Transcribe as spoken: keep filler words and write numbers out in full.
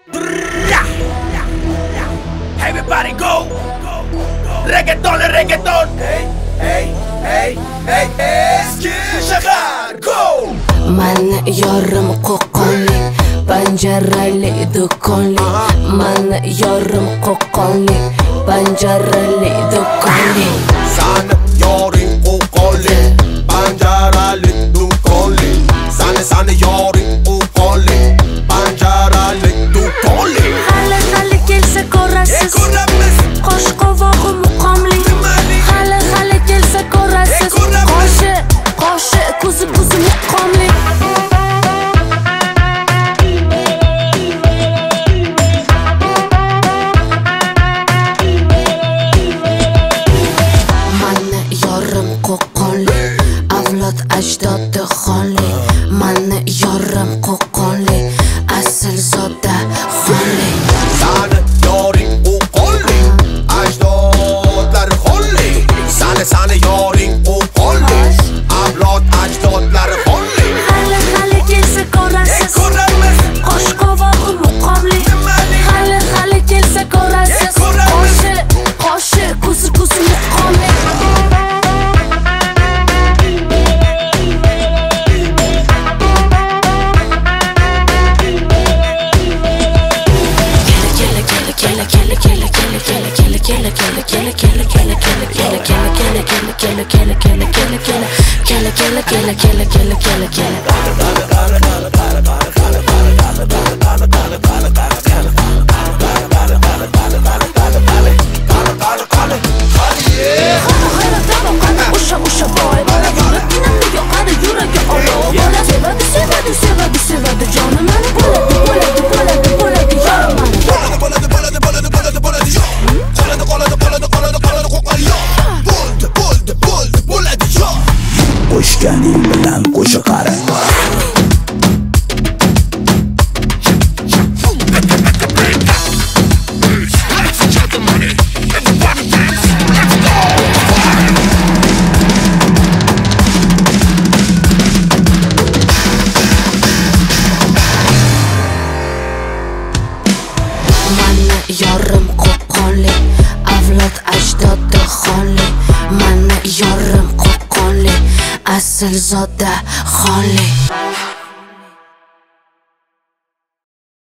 Everybody go. Reggaeton, reggaeton. Hey, hey, hey, hey, eski shahar go. Mani yorim qo'qonli, panjarali do'konli. Mani yorim qo'qonli, panjarali do'konli. Sani yoring qo'qonli, panjarali do'konli. Sani sani yoring qo'qonli, panjarali do'konli. Hali hali kelsa ko'rasiz, qosh qovog'i muqomli. Hali hali kelsa ko'rasiz, qoshi qoshi ko'zi ko'zi muqomli. Mani yorim qo'qonli, avlod ajdodi xonli. Mani yorim qo'qonli, asl zoda xonli. Sani yoring qo'qonli, ajdodlar xonli. Sani sani yoring qo'qonli, avlod ajdodlar xonli. Hali hali kelsa ko'rasiz, qosh qovog'i muqomli. Hali hali kelsa ko'rasiz, qoshi qoshi ko'zi ko'zi muqomli. Usha usha boy, yurakni yoqadi yuragi olov. Sevadi sevadi sevadi sevadi jonim mani. Bo'ladi bo'ladi bo'ladi bo'ladi yorim mani. Bo'ladi bo'ladi bo'ladi bo'ladi bo'ladi bo'ladi yo. Qoladi qoladi qoladi qoladi qoladi qo'qonli yo. Bo'ldi bo'ldi bo'ldi bo'ladi yo. Qo'shganing bilan qo'sha qara. Mani yorim qo'qonli, avlod ajdodi xonli. Mani yorim qo'qonli, asl zoda xonli.